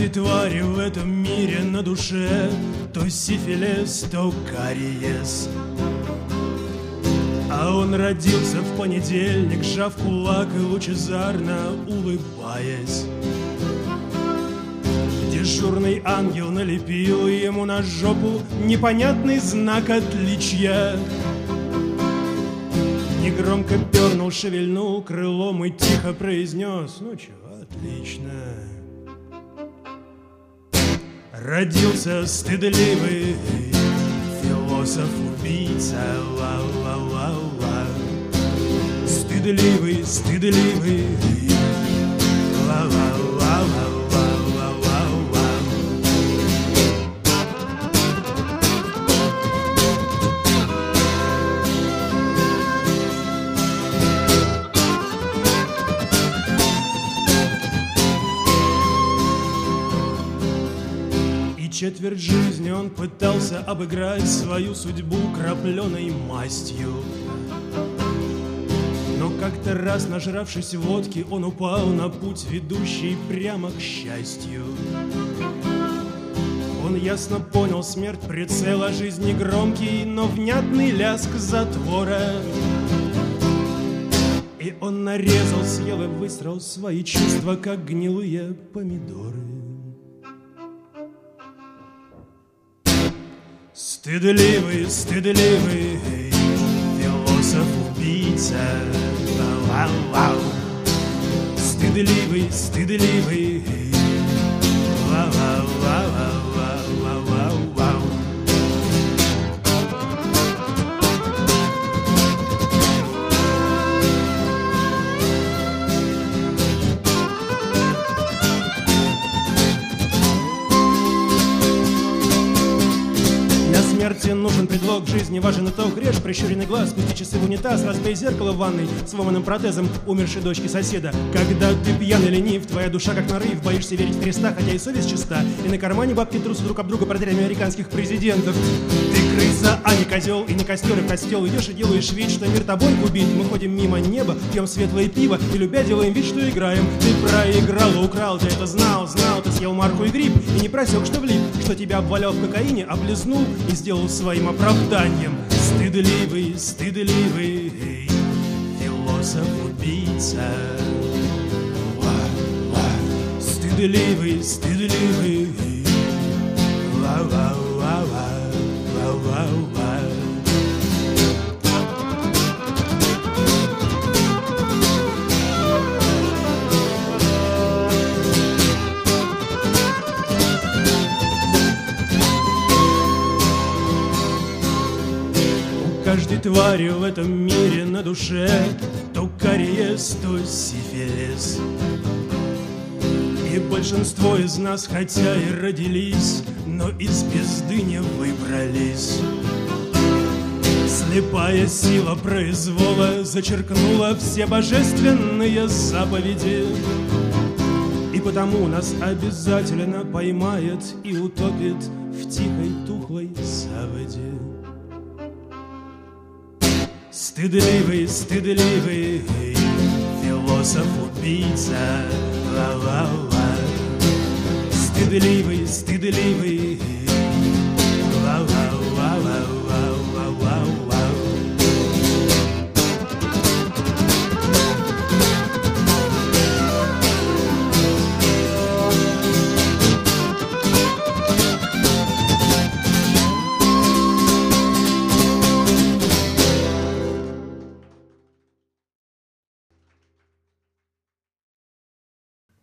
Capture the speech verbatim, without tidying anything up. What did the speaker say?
каждой твари в этом мире на душе то сифилис, то кариес. А он родился в понедельник, сжав кулак и лучезарно улыбаясь. Дежурный ангел налепил ему на жопу непонятный знак отличия. Негромко пернул, шевельнул крылом и тихо произнес: ну чего, отлично. Родился стыдливый философ-убийца, ла-ла-ла-ла. Стыдливый, стыдливый, ла-ла-ла-ла-ла-ла-ла. Четверть жизни он пытался обыграть свою судьбу крапленой мастью. Но как-то раз, нажравшись водки, он упал на путь, ведущий прямо к счастью. Он ясно понял смерть прицела жизни, громкий, но внятный лязг затвора. И он нарезал, съел и высрал свои чувства, как гнилые помидоры. Стыдливый, стыдливый философ-убийца, ла-ла-ла. Стыдливый, стыдливый, ла-ла-ла-ла-ла-ла-ла. Смерти нужен предлог, жизни важен итог. Режь прищуренный глаз, спусти часы в унитаз, разбей зеркало в ванной с ломаным протезом умершей дочки соседа. Когда ты пьян и ленив, твоя душа как нарыв, боишься верить в Христа, хотя и совесть чиста. И на кармане бабки трутся друг об друга портретами американских президентов. Ты крыса, а не козел, и не костер, и в костел идешь и делаешь вид, что мир тобой убит. Мы ходим мимо неба, пьем светлое пиво и любя делаем вид, что играем. Ты проиграл и украл, ты это знал, знал, ты съел марку и гриб и не просек, что влип, что тебя обвалял в кокаине, облизнул и сделал своим оправданием. Стыдливый, стыдливый философ-убийца, стыдливый, стыдливый, ла-ла-ла-ла-ла-ла-ла. Каждой твари в этом мире на душе то кариес, то сифилис. И большинство из нас, хотя и родились, но из бездны не выбрались. Слепая сила произвола зачеркнула все божественные заповеди. И потому нас обязательно поймает и утопит в тихой тухлой заводе. Стыдливый, стыдливый философ-убийца, ла-ла-ла. Стыдливый, стыдливый